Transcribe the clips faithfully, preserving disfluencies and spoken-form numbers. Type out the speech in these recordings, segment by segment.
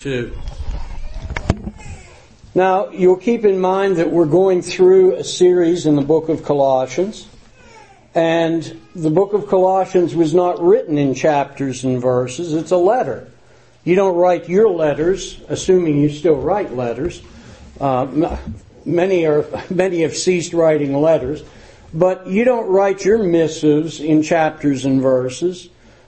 Two. Now, you'll keep in mind that we're going through a series in the book of Colossians, and the book of Colossians was not written in chapters and verses. It's a letter. You don't write your letters, assuming you still write letters. Uh, many are many have ceased writing letters, but you don't write your missives in chapters and verses.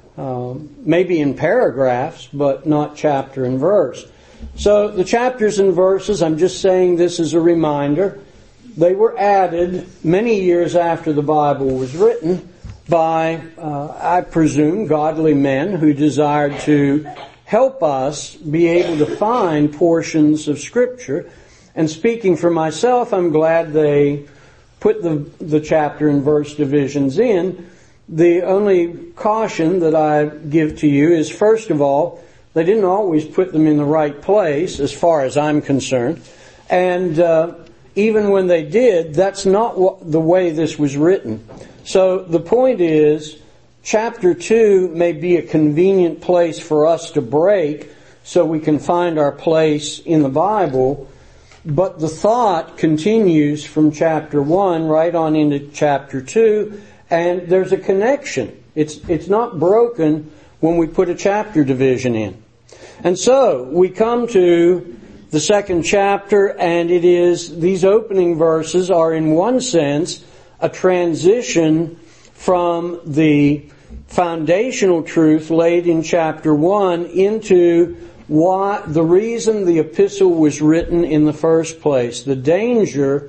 Um, maybe in paragraphs, but not chapter and verse. So the chapters and verses, I'm just saying this as a reminder, they were added many years after the Bible was written by, uh, I presume, godly men who desired to help us be able to find portions of Scripture. And speaking for myself, I'm glad they put the, the chapter and verse divisions in. The only caution that I give to you is, first of all, they didn't always put them in the right place, as far as I'm concerned. And uh, even when they did, that's not what, the way this was written. So the point is, chapter two may be a convenient place for us to break so we can find our place in the Bible. But the thought continues from chapter one right on into chapter two. And there's a connection. It's it's not broken when we put a chapter division in. And so we come to the second chapter, and it is, these opening verses are in one sense a transition from the foundational truth laid in chapter one into why the reason the epistle was written in the first place, the danger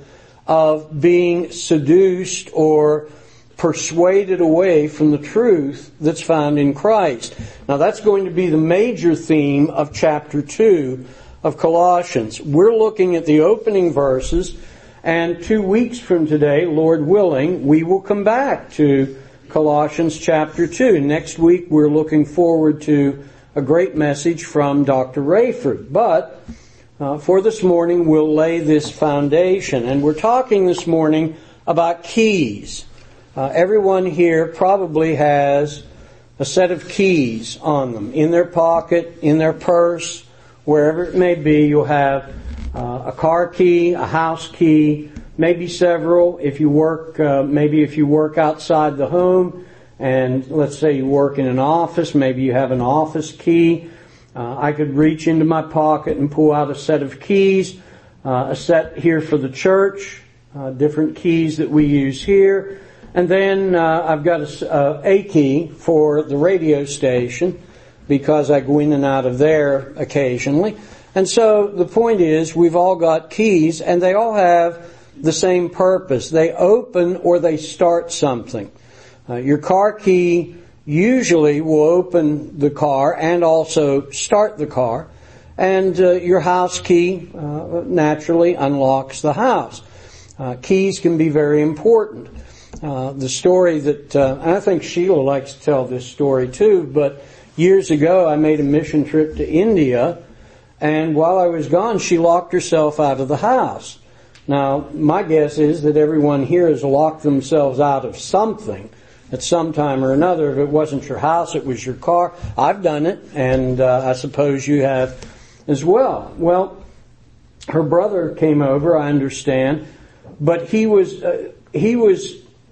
of being seduced or persuaded away from the truth that's found in Christ. Now that's going to be the major theme of chapter two of Colossians. We're looking at the opening verses, and two weeks from today, Lord willing, we will come back to Colossians chapter two. Next week we're looking forward to a great message from Doctor Rayford. But uh, for this morning we'll lay this foundation, and we're talking this morning about keys. Uh, everyone here probably has a set of keys on them. In their pocket, in their purse, wherever it may be, you'll have uh, a car key, a house key, maybe several. If you work, uh, maybe if you work outside the home, and let's say you work in an office, maybe you have an office key. Uh, I could reach into my pocket and pull out a set of keys, uh, a set here for the church, uh, different keys that we use here. And then uh, I've got a, uh, a key for the radio station because I go in and out of there occasionally. And so the point is, we've all got keys, and they all have the same purpose. They open or they start something. Uh, your car key usually will open the car and also start the car. And uh, your house key uh, naturally unlocks the house. Uh, keys can be very important. Uh, the story that, uh, I think Sheila likes to tell this story too, but years ago I made a mission trip to India, and while I was gone she locked herself out of the house. Now, my guess is that everyone here has locked themselves out of something at some time or another. If it wasn't your house, it was your car. I've done it, and uh, I suppose you have as well. Well, her brother came over, I understand, but he was, uh, he was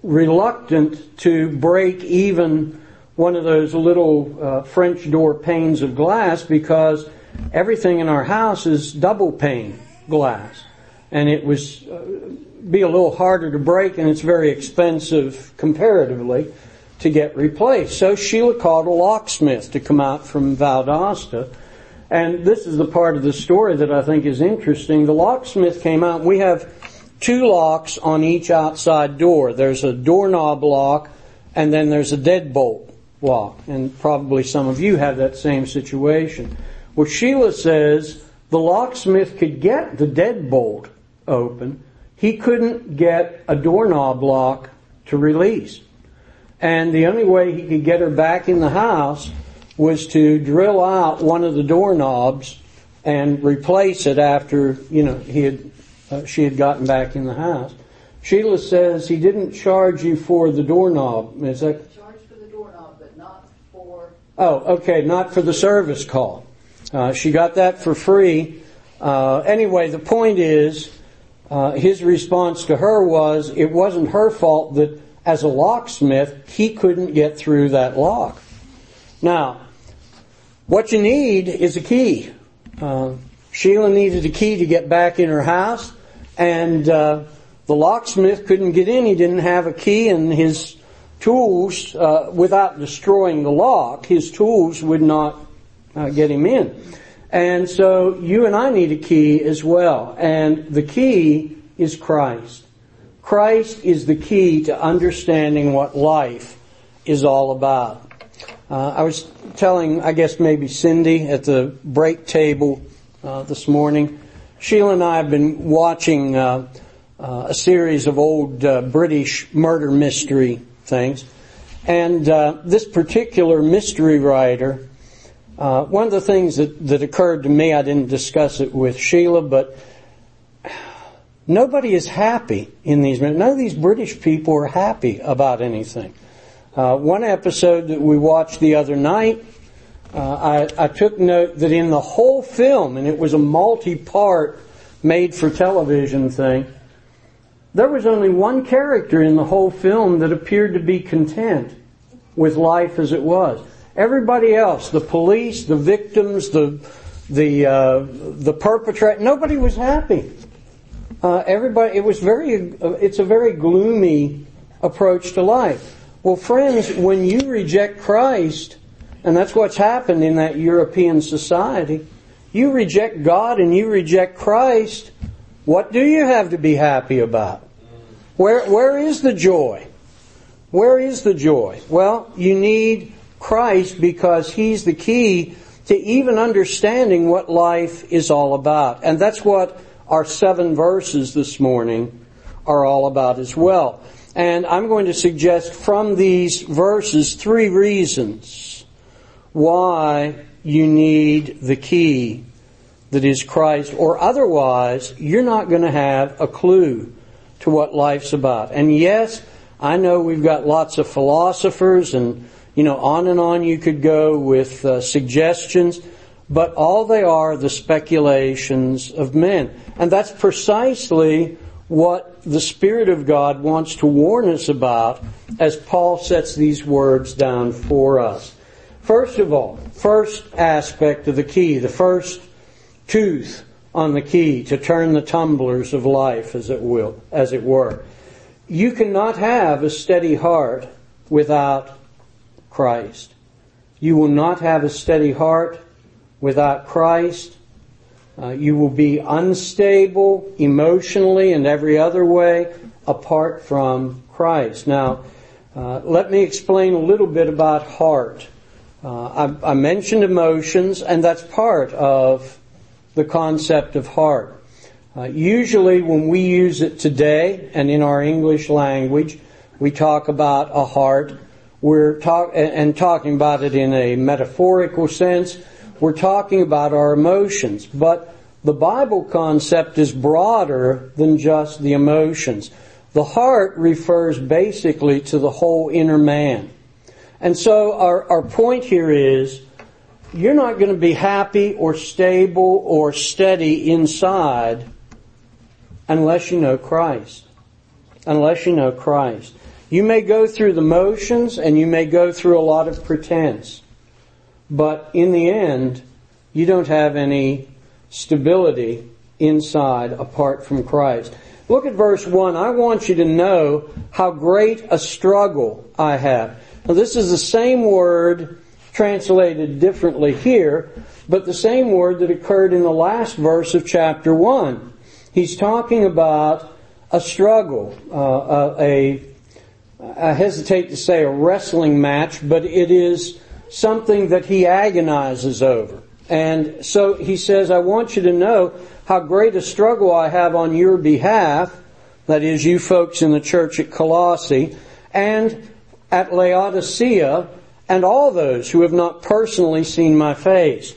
reluctant to break even one of those little uh, French door panes of glass because everything in our house is double pane glass, and it was uh, be a little harder to break, and it's very expensive comparatively to get replaced. So Sheila called a locksmith to come out from Valdosta, and this is the part of the story that I think is interesting. The locksmith came out, and we have two locks on each outside door. There's a doorknob lock, and then there's a deadbolt lock. And probably some of you have that same situation. Well, Sheila says the locksmith could get the deadbolt open. He couldn't get a doorknob lock to release. And the only way he could get her back in the house was to drill out one of the doorknobs and replace it after, you know, he had Uh, she had gotten back in the house. Sheila says he didn't charge you for the doorknob. Is that? Charged for the doorknob, but not for... Oh, okay, not for the service call. Uh, she got that for free. Uh, anyway, the point is, uh, his response to her was, it wasn't her fault that as a locksmith, he couldn't get through that lock. Now, what you need is a key. Uh, Sheila needed a key to get back in her house, and uh, the locksmith couldn't get in. He didn't have a key, and his tools, uh, without destroying the lock, his tools would not uh, get him in. And so you and I need a key as well, and the key is Christ. Christ is the key to understanding what life is all about. Uh, I was telling, I guess maybe Cindy at the break table uh, this morning, Sheila and I have been watching uh, uh, a series of old uh, British murder mystery things. And uh, this particular mystery writer, uh, one of the things that, that occurred to me, I didn't discuss it with Sheila, but nobody is happy in these. None of these British people are happy about anything. Uh, one episode that we watched the other night, uh, I, I took note that in the whole film, and it was a multi-part made-for-television thing, there was only one character in the whole film that appeared to be content with life as it was. Everybody else, the police, the victims, the the uh, the perpetrator, nobody was happy. Uh, everybody, it was very, uh, it's a very gloomy approach to life. Well, friends, when you reject Christ, and that's what's happened in that European society, you reject God and you reject Christ, what do you have to be happy about? Where, where is the joy? Where is the joy? Well, you need Christ because He's the key to even understanding what life is all about. And that's what our seven verses this morning are all about as well. And I'm going to suggest from these verses three reasons why you need the key that is Christ, or otherwise you're not going to have a clue to what life's about. And yes, I know we've got lots of philosophers and, you know, on and on you could go with uh, suggestions, but all they are the speculations of men. And that's precisely what the Spirit of God wants to warn us about as Paul sets these words down for us. First of all, first aspect of the key, the first tooth on the key to turn the tumblers of life, as it will, as it were. You cannot have a steady heart without Christ. You will not have a steady heart without Christ. Uh, you will be unstable emotionally and every other way apart from Christ. Now, uh, let me explain a little bit about heart. Uh, I, I mentioned emotions, and that's part of the concept of heart. Uh, usually when we use it today and in our English language, we talk about a heart. We're talk and talking about it in a metaphorical sense. We're talking about our emotions, but the Bible concept is broader than just the emotions. The heart refers basically to the whole inner man. And so our, our point here is, you're not going to be happy or stable or steady inside unless you know Christ. Unless you know Christ. You may go through the motions and you may go through a lot of pretense. But in the end, you don't have any stability inside apart from Christ. Look at verse one. I want you to know how great a struggle I have. Now this is the same word translated differently here, but the same word that occurred in the last verse of chapter one. He's talking about a struggle, uh, a, I hesitate to say a wrestling match, but it is something that he agonizes over. And so he says, I want you to know how great a struggle I have on your behalf, that is, you folks in the church at Colossae, and at Laodicea, and all those who have not personally seen my face.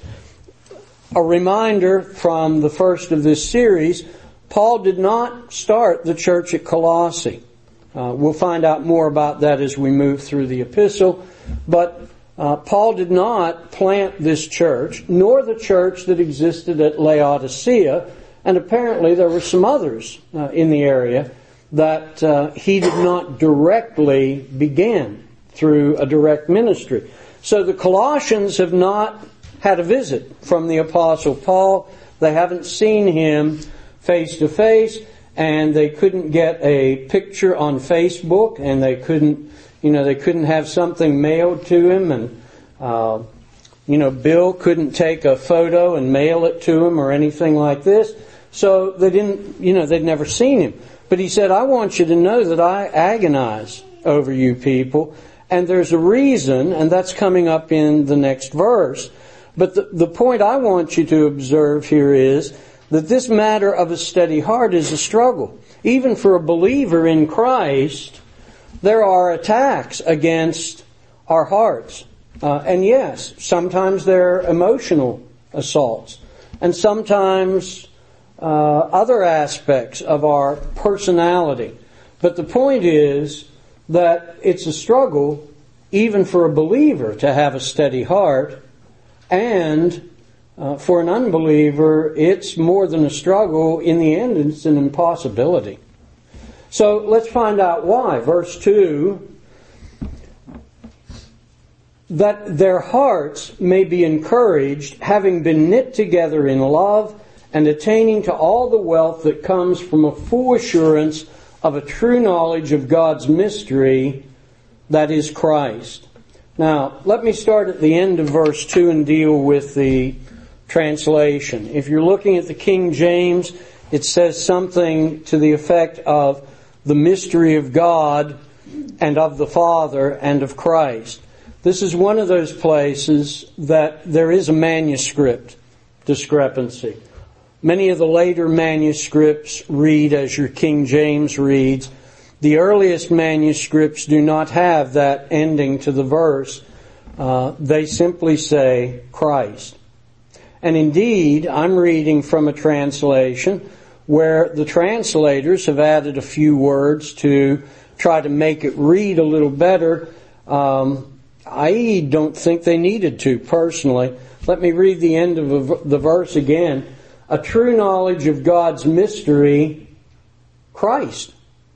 A reminder from the first of this series, Paul did not start the church at Colossae. Uh, we'll find out more about that as we move through the epistle. But Uh, Paul did not plant this church, nor the church that existed at Laodicea, and apparently there were some others uh, in the area that uh, he did not directly begin through a direct ministry. So the Colossians have not had a visit from the Apostle Paul. They haven't seen him face to face, and they couldn't get a picture on Facebook, and they couldn't You know, they couldn't have something mailed to him, and, uh, you know, Bill couldn't take a photo and mail it to him or anything like this. So they didn't, you know, they'd never seen him. But he said, I want you to know that I agonize over you people, and there's a reason, and that's coming up in the next verse. But the, the point I want you to observe here is that this matter of a steady heart is a struggle. Even for a believer in Christ, there are attacks against our hearts. Uh, and yes, sometimes they're emotional assaults. And sometimes uh, other aspects of our personality. But the point is that it's a struggle even for a believer to have a steady heart. And uh, for an unbeliever, it's more than a struggle. In the end, it's an impossibility. So let's find out why. Verse two, that their hearts may be encouraged, having been knit together in love, and attaining to all the wealth that comes from a full assurance of a true knowledge of God's mystery, that is Christ. Now, let me start at the end of verse two and deal with the translation. If you're looking at the King James, it says something to the effect of the mystery of God and of the Father and of Christ. This is one of those places that there is a manuscript discrepancy. Many of the later manuscripts read as your King James reads. The earliest manuscripts do not have that ending to the verse. Uh, they simply say Christ. And indeed, I'm reading from a translation where the translators have added a few words to try to make it read a little better. Um, I don't think they needed to, personally. Let me read the end of the verse again. A true knowledge of God's mystery, Christ.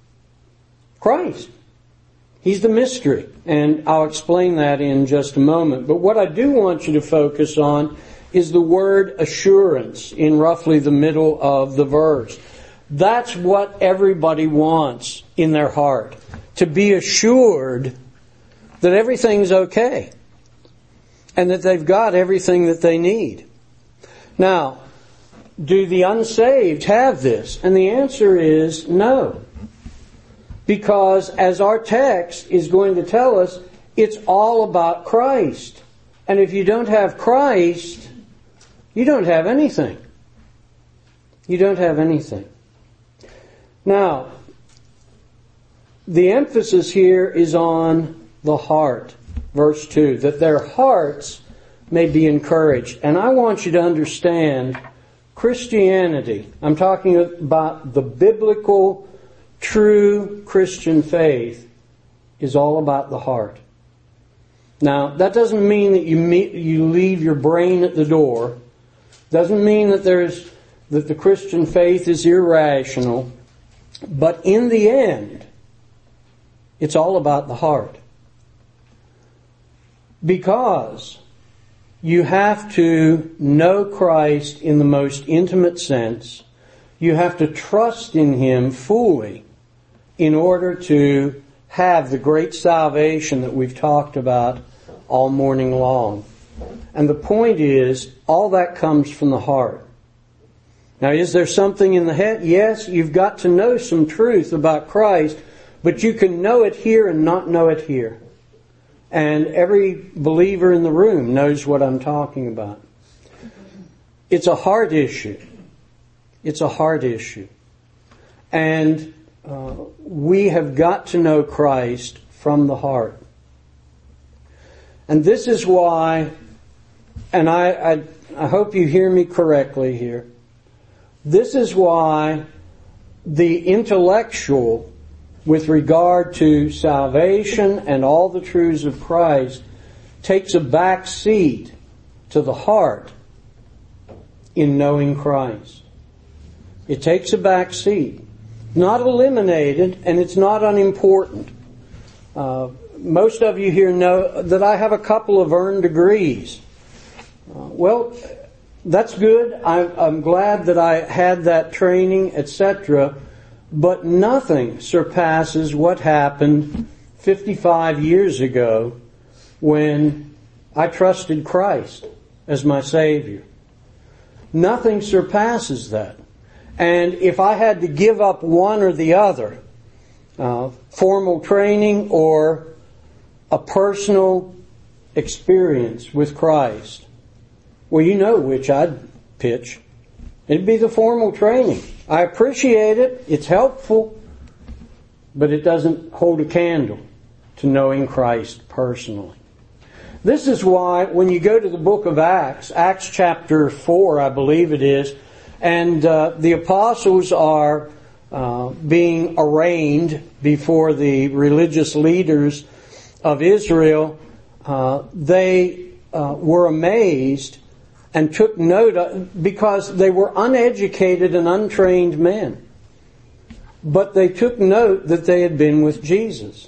Christ. He's the mystery. And I'll explain that in just a moment. But what I do want you to focus on is the word assurance in roughly the middle of the verse. That's what everybody wants in their heart. To be assured that everything's okay. And that they've got everything that they need. Now, do the unsaved have this? And the answer is no. Because as our text is going to tell us, it's all about Christ. And if you don't have Christ, you don't have anything. You don't have anything. Now, the emphasis here is on the heart. Verse two, that their hearts may be encouraged. And I want you to understand Christianity. I'm talking about the biblical, true Christian faith is all about the heart. Now, that doesn't mean that you meet, you leave your brain at the door. Doesn't mean that there's that the Christian faith is irrational. But in the end, it's all about the heart. Because you have to know Christ in the most intimate sense. You have to trust in Him fully in order to have the great salvation that we've talked about all morning long. And the point is, all that comes from the heart. Now, is there something in the head? Yes, you've got to know some truth about Christ, but you can know it here and not know it here. And every believer in the room knows what I'm talking about. It's a heart issue. It's a heart issue. And uh, we have got to know Christ from the heart. And this is why, and I, I, I hope you hear me correctly here, this is why the intellectual with regard to salvation and all the truths of Christ takes a back seat to the heart in knowing Christ. It takes a back seat. Not eliminated, and it's not unimportant. Uh, most of you here know that I have a couple of earned degrees. Uh, well, that's good. I, I'm glad that I had that training, et cetera. But nothing surpasses what happened fifty-five years ago when I trusted Christ as my Savior. Nothing surpasses that. And if I had to give up one or the other, uh, formal training or a personal experience with Christ, well, you know which I'd pitch. It'd be the formal training. I appreciate it. It's helpful. But it doesn't hold a candle to knowing Christ personally. This is why when you go to the book of Acts, Acts chapter four, I believe it is, and uh, the apostles are uh, being arraigned before the religious leaders of Israel, uh, they uh, were amazed and took note of, because they were uneducated and untrained men. But they took note that they had been with Jesus.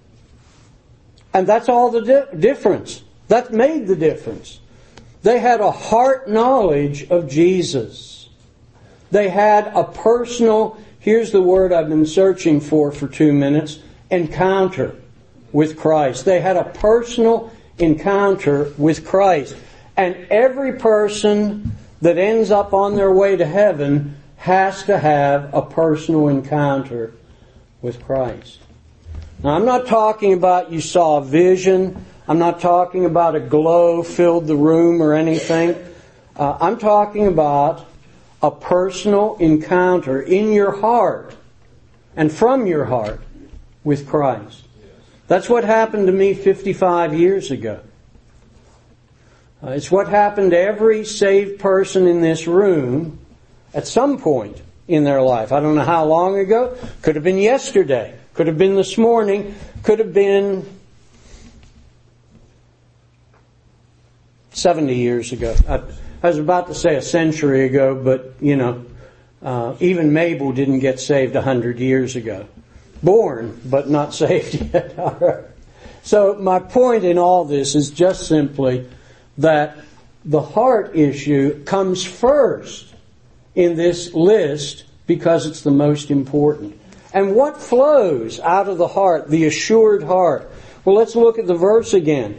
And that's all the di- difference. That made the difference. They had a heart knowledge of Jesus. They had a personal, here's the word I've been searching for for two minutes, encounter with Christ. They had a personal encounter with Christ. And every person that ends up on their way to heaven has to have a personal encounter with Christ. Now, I'm not talking about you saw a vision. I'm not talking about a glow filled the room or anything. Uh, I'm talking about a personal encounter in your heart and from your heart with Christ. That's what happened to me fifty-five years ago. Uh, it's what happened to every saved person in this room at some point in their life. I don't know how long ago. Could have been yesterday. Could have been this morning. Could have been seventy years ago. I, I was about to say a century ago, but, you know, uh, even Mabel didn't get saved a hundred years ago. Born, but not saved yet. All right. So my point in all this is just simply that the heart issue comes first in this list because it's the most important. And what flows out of the heart, the assured heart? Well, let's look at the verse again.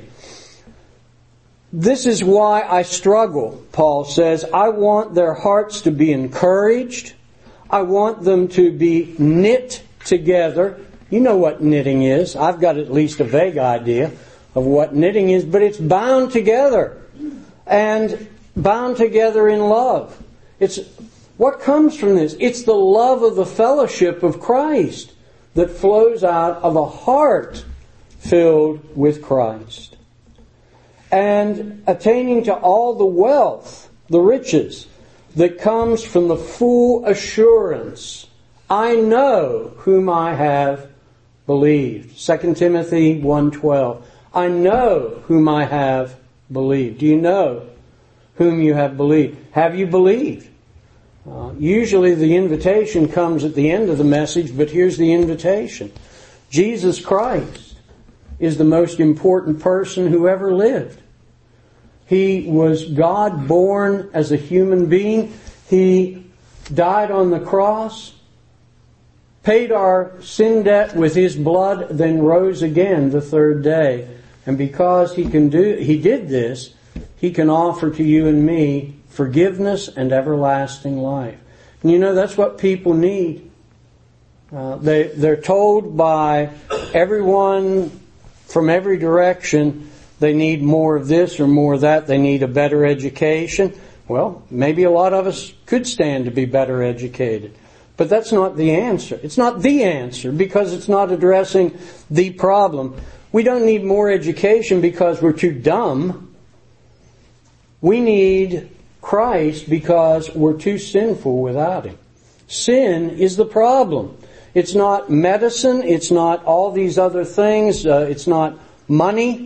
This is why I struggle, Paul says. I want their hearts to be encouraged. I want them to be knit together. You know what knitting is. I've got at least a vague idea of what knitting is, but it's bound together. And bound together in love. It's what comes from this? It's the love of the fellowship of Christ that flows out of a heart filled with Christ. And attaining to all the wealth, the riches, that comes from the full assurance, I know whom I have believed. Second Timothy one twelve. I know whom I have believed. Do you know whom you have believed? Have you believed? Uh, usually the invitation comes at the end of the message, but here's the invitation. Jesus Christ is the most important person who ever lived. He was God born as a human being. He died on the cross, paid our sin debt with His blood, then rose again the third day. And because He can do, He did this, He can offer to you and me forgiveness and everlasting life. And you know, that's what people need. Uh, they, they're told by everyone from every direction they need more of this or more of that. They need a better education. Well, maybe a lot of us could stand to be better educated. But that's not the answer. It's not the answer because it's not addressing the problem. We don't need more education because we're too dumb. We need Christ because we're too sinful without Him. Sin is the problem. It's not medicine. It's not all these other things. Uh, it's not money.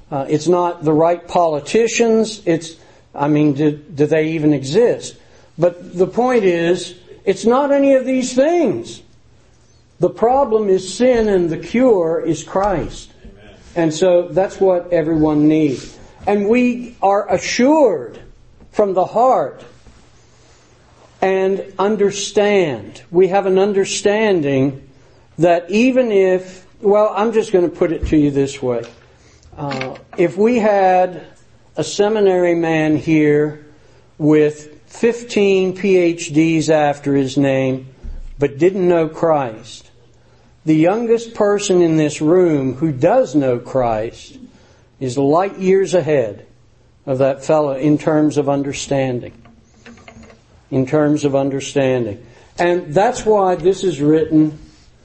Uh, it's not the right politicians. It's, I mean, do, do they even exist? But the point is, it's not any of these things. The problem is sin, and the cure is Christ. Amen. And so that's what everyone needs. And we are assured from the heart and understand. We have an understanding that even if, well, I'm just going to put it to you this way. Uh, if we had a seminary man here with fifteen P H Ds after his name, but didn't know Christ, the youngest person in this room who does know Christ is light years ahead of that fellow in terms of understanding. In terms of understanding. And that's why this is written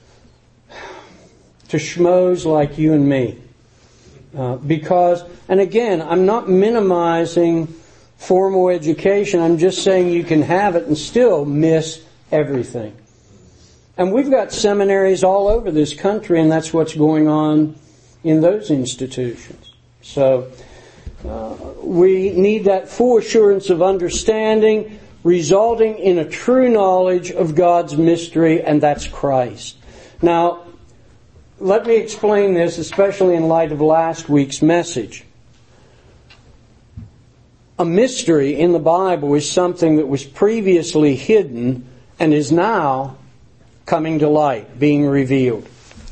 to schmoes like you and me. Uh, because, and again, I'm not minimizing formal education. I'm just saying you can have it and still miss everything. And we've got seminaries all over this country, and that's what's going on in those institutions. So, uh, we need that full assurance of understanding, resulting in a true knowledge of God's mystery, and that's Christ. Now, let me explain this, especially in light of last week's message. A mystery in the Bible is something that was previously hidden and is now coming to light, being revealed.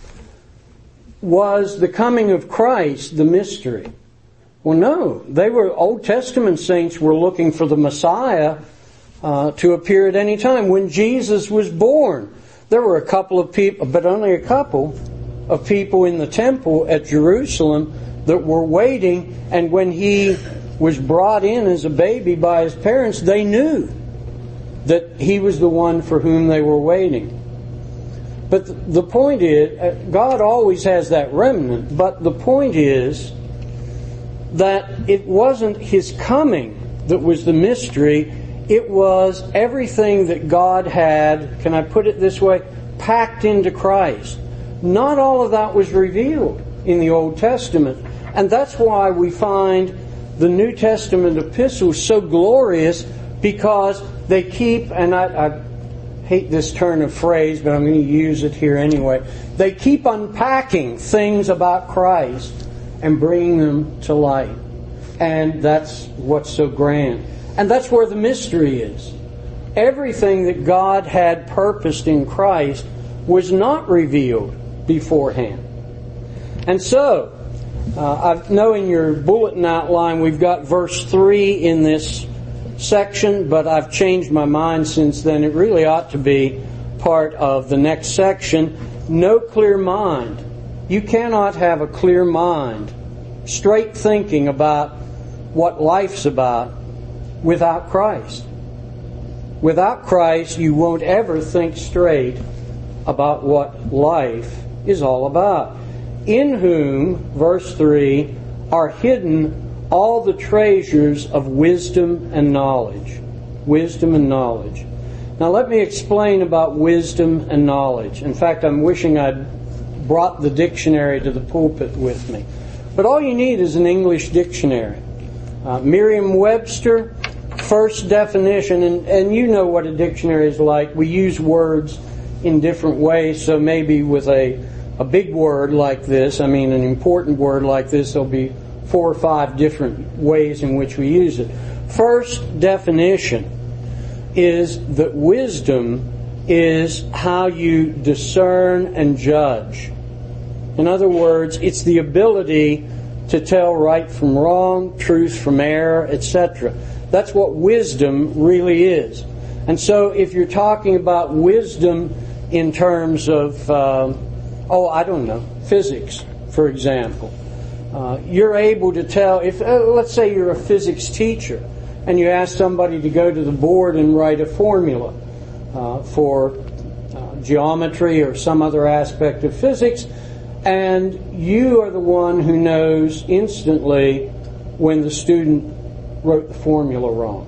Was the coming of Christ the mystery? Well, no. They were, Old Testament saints were looking for the Messiah uh, to appear at any time. When Jesus was born, there were a couple of people, but only a couple, of people in the temple at Jerusalem that were waiting, and when he was brought in as a baby by his parents, they knew that he was the one for whom they were waiting. But the point is, God always has that remnant, but the point is that it wasn't his coming that was the mystery, it was everything that God had, can I put it this way, packed into Christ. Not all of that was revealed in the Old Testament. And that's why we find the New Testament epistles so glorious, because they keep, and I, I hate this turn of phrase, but I'm going to use it here anyway. They keep unpacking things about Christ and bringing them to light. And that's what's so grand. And that's where the mystery is. Everything that God had purposed in Christ was not revealed beforehand. And so, uh, I know in your bulletin outline we've got verse three in this section, but I've changed my mind since then. It really ought to be part of the next section. No clear mind. You cannot have a clear mind, straight thinking about what life's about, without Christ. Without Christ, you won't ever think straight about what life is all about. In whom, verse three, are hidden all the treasures of wisdom and knowledge. Wisdom and knowledge. Now let me explain about wisdom and knowledge. In fact, I'm wishing I'd brought the dictionary to the pulpit with me. But all you need is an English dictionary. Uh, Merriam-Webster, first definition, and, and you know what a dictionary is like. We use words in different ways, so maybe with a, a big word like this, I mean an important word like this, there'll be four or five different ways in which we use it. First definition is that wisdom is how you discern and judge. In other words, it's the ability to tell right from wrong, truth from error, et cetera. That's what wisdom really is. And so if you're talking about wisdom in terms of, uh, oh, I don't know, physics, for example, uh, you're able to tell, if uh, let's say you're a physics teacher and you ask somebody to go to the board and write a formula uh, for uh, geometry or some other aspect of physics, and you are the one who knows instantly when the student wrote the formula wrong.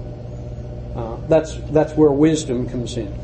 Uh, that's that's where wisdom comes in.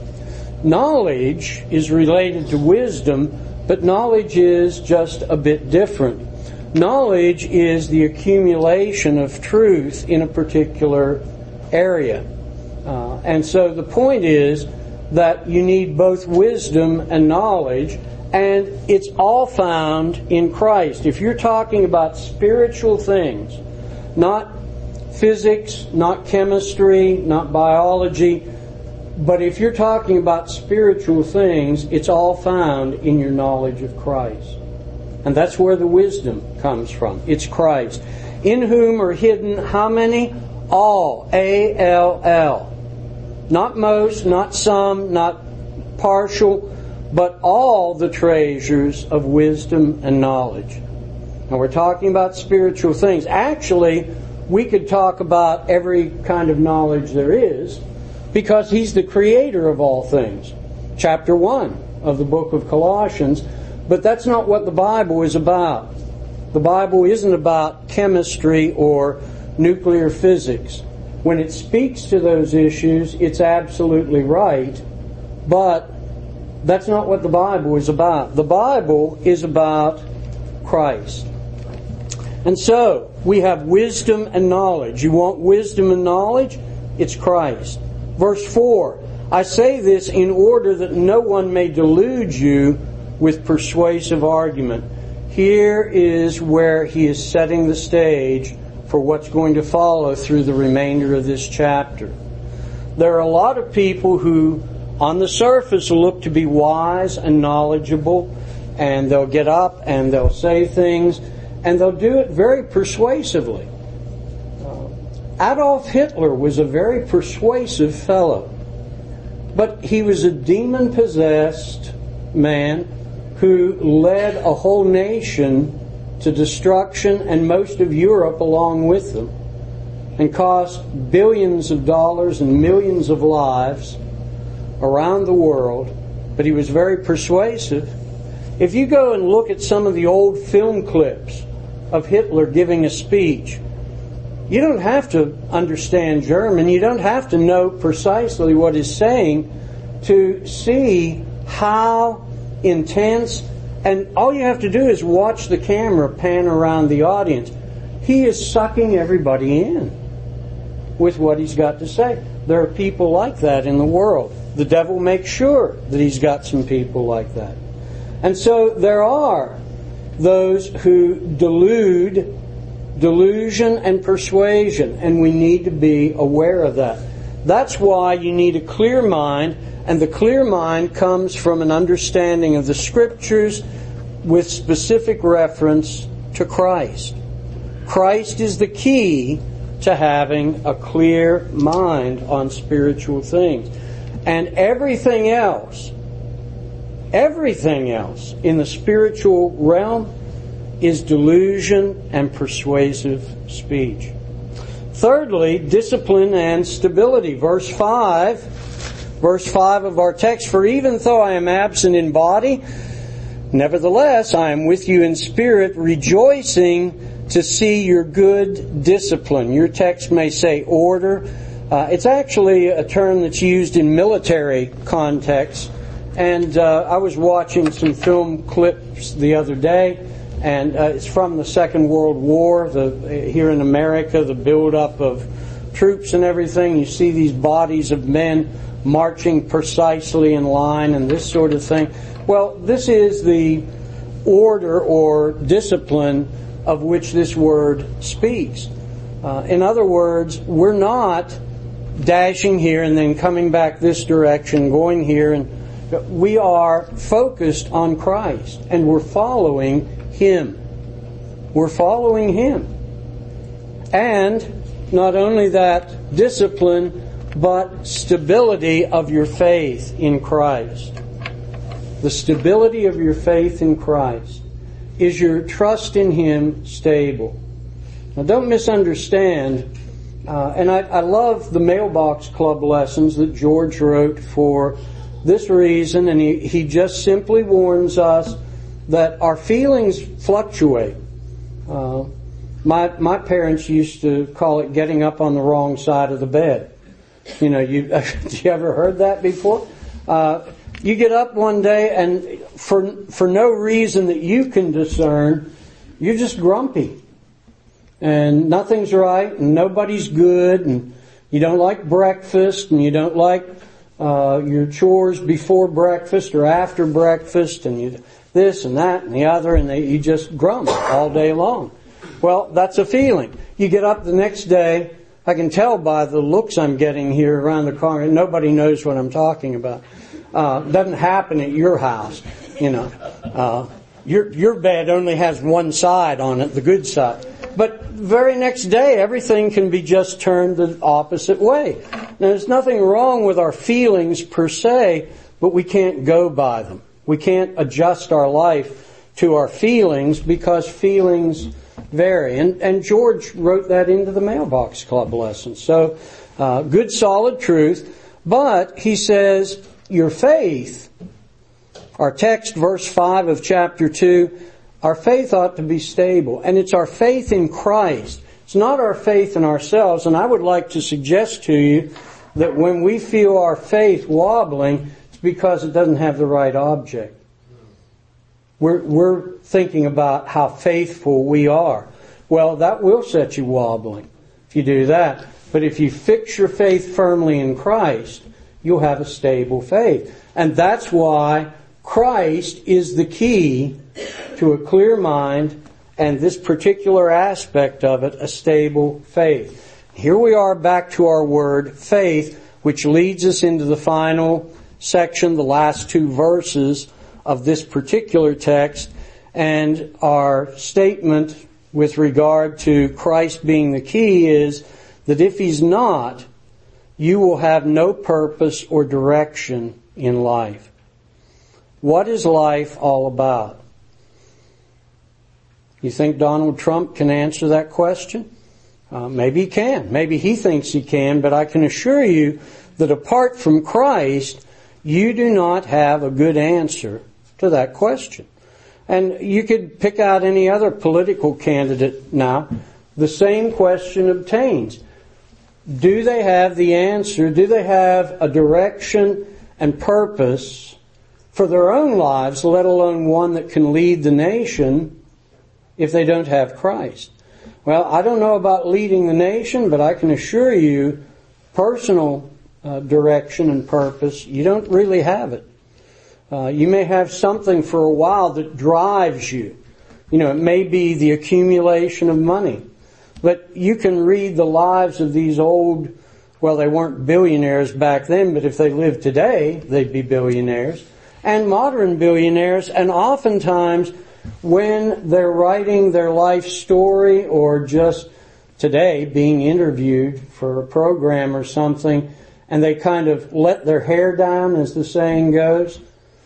Knowledge is related to wisdom, but knowledge is just a bit different. Knowledge is the accumulation of truth in a particular area. Uh, and so the point is that you need both wisdom and knowledge, and it's all found in Christ. If you're talking about spiritual things, not physics, not chemistry, not biology, but if you're talking about spiritual things, it's all found in your knowledge of Christ. And that's where the wisdom comes from. It's Christ. In whom are hidden how many? All. A L L. Not most, not some, not partial, but all the treasures of wisdom and knowledge. Now we're talking about spiritual things. Actually, we could talk about every kind of knowledge there is, because He's the creator of all things. Chapter one of the book of Colossians. But that's not what the Bible is about. The Bible isn't about chemistry or nuclear physics. When it speaks to those issues, it's absolutely right. But that's not what the Bible is about. The Bible is about Christ. And so, we have wisdom and knowledge. You want wisdom and knowledge? It's Christ. Verse four, I say this in order that no one may delude you with persuasive argument. Here is where he is setting the stage for what's going to follow through the remainder of this chapter. There are a lot of people who, on the surface, look to be wise and knowledgeable, and they'll get up and they'll say things, and they'll do it very persuasively. Uh, Adolf Hitler was a very persuasive fellow, but he was a demon-possessed man who led a whole nation to destruction, and most of Europe along with them, and cost billions of dollars and millions of lives around the world. But he was very persuasive. If you go and look at some of the old film clips of Hitler giving a speech, you don't have to understand German, you don't have to know precisely what he's saying to see how intense, and all you have to do is watch the camera pan around the audience. He is sucking everybody in with what he's got to say. There are people like that in the world. The devil makes sure that he's got some people like that. And so there are those who delude, delusion and persuasion, and we need to be aware of that. That's why you need a clear mind, and the clear mind comes from an understanding of the Scriptures with specific reference to Christ. Christ is the key to having a clear mind on spiritual things. And everything else, everything else in the spiritual realm is delusion and persuasive speech. Thirdly, discipline and stability. Verse five, verse five of our text, for even though I am absent in body, nevertheless I am with you in spirit, rejoicing to see your good discipline. Your text may say order. Uh, it's actually a term that's used in military context. And uh, I was watching some film clips the other day, and uh, it's from the Second World War, the, here in America, the buildup of troops and everything. You see these bodies of men marching precisely in line and this sort of thing. Well, this is the order or discipline of which this word speaks. Uh, in other words, we're not dashing here and then coming back this direction, going here, and we are focused on Christ, and we're following Him. We're following Him. And not only that, discipline, but stability of your faith in Christ. The stability of your faith in Christ. Is your trust in Him stable? Now don't misunderstand, uh, and I, I love the Mailbox Club lessons that George wrote for this reason, and he, he just simply warns us that our feelings fluctuate. Uh, my my parents used to call it getting up on the wrong side of the bed. You know, you you ever heard that before? Uh, you get up one day, and for for no reason that you can discern, you're just grumpy. And nothing's right, and nobody's good, and you don't like breakfast, and you don't like uh, your chores before breakfast or after breakfast, and you this and that and the other, and they, you just grumble all day long. Well, that's a feeling. You get up the next day. I can tell by the looks I'm getting here around the car, and nobody knows what I'm talking about. Uh, doesn't happen at your house, you know. Uh, your your bed only has one side on it, the good side. But very next day, everything can be just turned the opposite way. Now, there's nothing wrong with our feelings per se, but we can't go by them. We can't adjust our life to our feelings because feelings vary. And, and George wrote that into the Mailbox Club lesson. So, uh, good solid truth. But he says, your faith, our text, verse five of chapter two, our faith ought to be stable. And it's our faith in Christ. It's not our faith in ourselves. And I would like to suggest to you that when we feel our faith wobbling, it's because it doesn't have the right object. We're, we're thinking about how faithful we are. Well, that will set you wobbling if you do that. But if you fix your faith firmly in Christ, you'll have a stable faith. And that's why Christ is the key to a clear mind and this particular aspect of it, a stable faith. Here we are back to our word faith, which leads us into the final section, the last two verses of this particular text, and our statement with regard to Christ being the key is that if He's not, you will have no purpose or direction in life. What is life all about? You think Donald Trump can answer that question? Uh, maybe he can. Maybe he thinks he can, but I can assure you that apart from Christ, you do not have a good answer to that question. And you could pick out any other political candidate now. The same question obtains. Do they have the answer? Do they have a direction and purpose for their own lives, let alone one that can lead the nation if they don't have Christ? Well, I don't know about leading the nation, but I can assure you personal uh, direction and purpose, you don't really have it. Uh, you may have something for a while that drives you. You know, it may be the accumulation of money. But you can read the lives of these old, well, they weren't billionaires back then, but if they lived today, they'd be billionaires. And modern billionaires, and oftentimes when they're writing their life story or just today being interviewed for a program or something, and they kind of let their hair down, as the saying goes,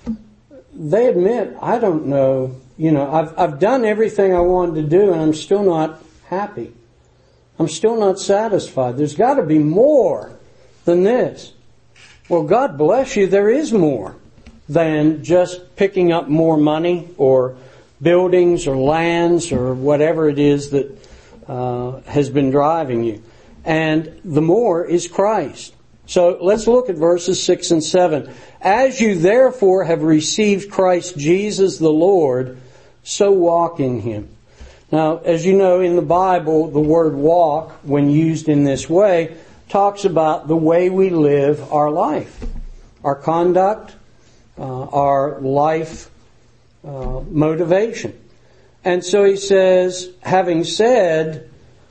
they admit, I don't know, you know, I've, I've done everything I wanted to do and I'm still not happy. I'm still not satisfied. There's got to be more than this. Well, God bless you, there is more than just picking up more money or buildings or lands or whatever it is that uh, has been driving you. And the more is Christ. So let's look at verses six and seven. As you therefore have received Christ Jesus the Lord, so walk in Him. Now, as you know, in the Bible, the word walk, when used in this way, talks about the way we live our life, our conduct, uh, our life uh, motivation. And so he says, having said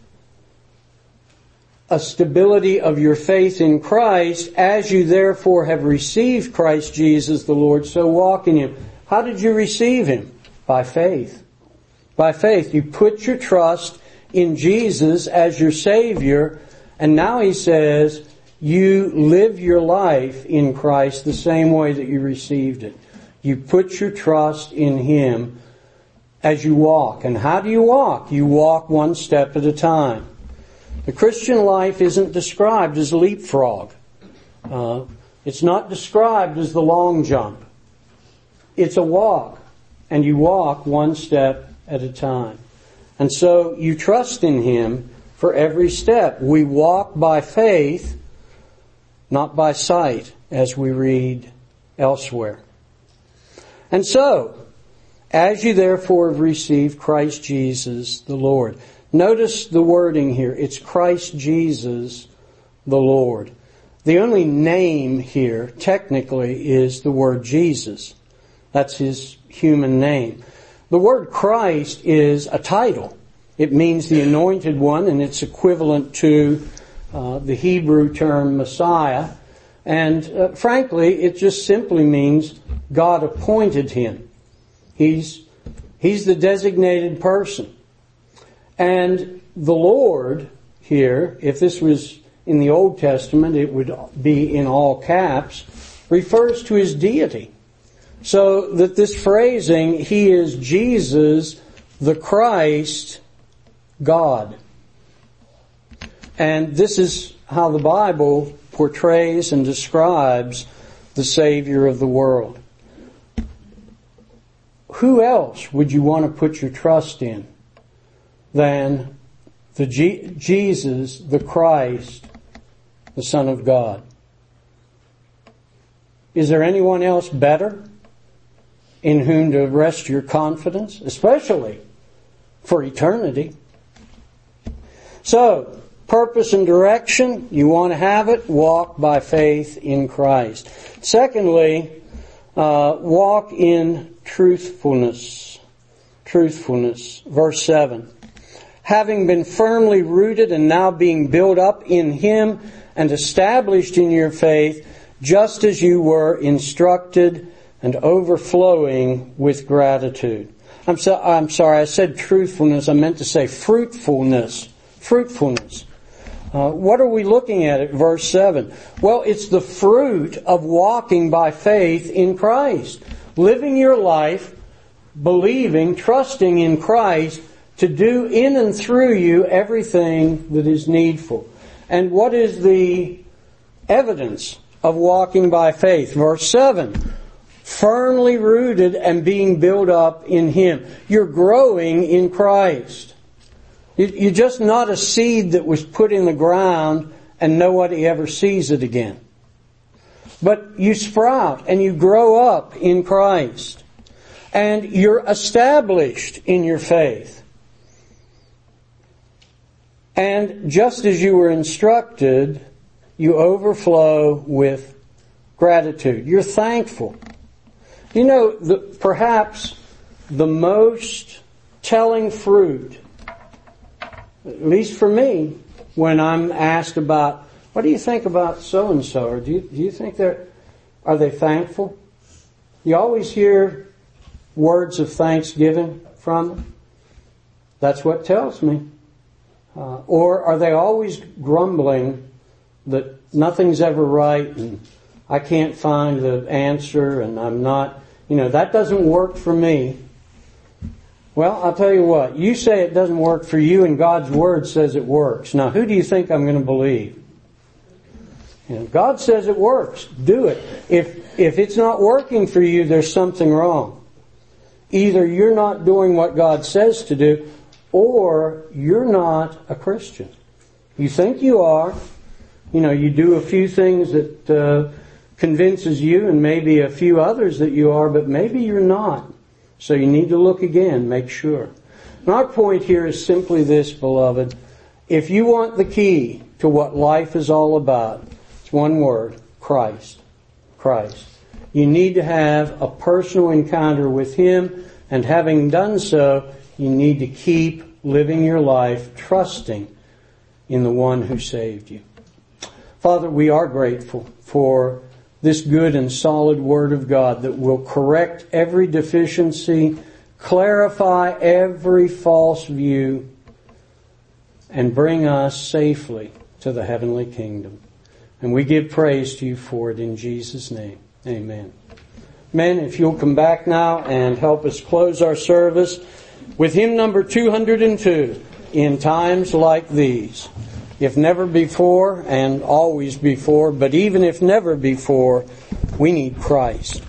a stability of your faith in Christ, as you therefore have received Christ Jesus the Lord, so walk in Him. How did you receive Him? By faith. By faith. You put your trust in Jesus as your Savior, and now he says, you live your life in Christ the same way that you received it. You put your trust in Him as you walk. And how do you walk? You walk one step at a time. The Christian life isn't described as leapfrog. Uh, it's not described as the long jump. It's a walk, and you walk one step at a time. And so you trust in Him for every step. We walk by faith, not by sight, as we read elsewhere. And so, As you therefore have received Christ Jesus the Lord. Notice the wording here. It's Christ Jesus the Lord. The only name here, technically, is the word Jesus. That's his human name. The word Christ is a title. It means the anointed one, and it's equivalent to uh, the Hebrew term Messiah. And uh, frankly, it just simply means God appointed him. He's, he's the designated person. And the Lord here, if this was in the Old Testament, it would be in all caps, refers to his deity. So that this phrasing, he is Jesus, the Christ, God. And this is how the Bible portrays and describes the Savior of the world. Who else would you want to put your trust in than the G- Jesus, the Christ, the Son of God? Is there anyone else better in whom to rest your confidence, especially for eternity? So, purpose and direction, you want to have it, walk by faith in Christ. Secondly, uh, walk in truthfulness. Truthfulness. Verse seven. Having been firmly rooted and now being built up in Him and established in your faith, just as you were instructed and overflowing with gratitude. I'm so, I'm sorry, I said truthfulness. I meant to say fruitfulness. Fruitfulness. Uh, what are we looking at at verse seven? Well, it's the fruit of walking by faith in Christ. Living your life, believing, trusting in Christ to do in and through you everything that is needful. And what is the evidence of walking by faith? Verse seven. Firmly rooted and being built up in Him. You're growing in Christ. You're just not a seed that was put in the ground and nobody ever sees it again. But you sprout and you grow up in Christ. And you're established in your faith. And just as you were instructed, you overflow with gratitude. You're thankful. You know, the, perhaps the most telling fruit, at least for me, when I'm asked about, what do you think about so-and-so? Or do you, do you think they're, are they thankful? You always hear words of thanksgiving from them. That's what tells me. Uh, or are they always grumbling that nothing's ever right and I can't find the answer and I'm not, you know, that doesn't work for me. Well, I'll tell you what, you say it doesn't work for you and God's Word says it works. Now, who do you think I'm going to believe? You know, God says it works. Do it. If, if it's not working for you, there's something wrong. Either you're not doing what God says to do, or you're not a Christian. You think you are. You know, you do a few things that uh, convinces you and maybe a few others that you are, but maybe you're not. So you need to look again, make sure. And our point here is simply this, beloved. If you want the key to what life is all about, it's one word, Christ. Christ. You need to have a personal encounter with Him, and having done so, you need to keep living your life trusting in the one who saved you. Father, we are grateful for this good and solid Word of God that will correct every deficiency, clarify every false view, and bring us safely to the heavenly kingdom. And we give praise to you for it in Jesus' name. Amen. Men, if you'll come back now and help us close our service with hymn number two hundred two, In Times Like These. If never before, and always before, but even if never before, we need Christ.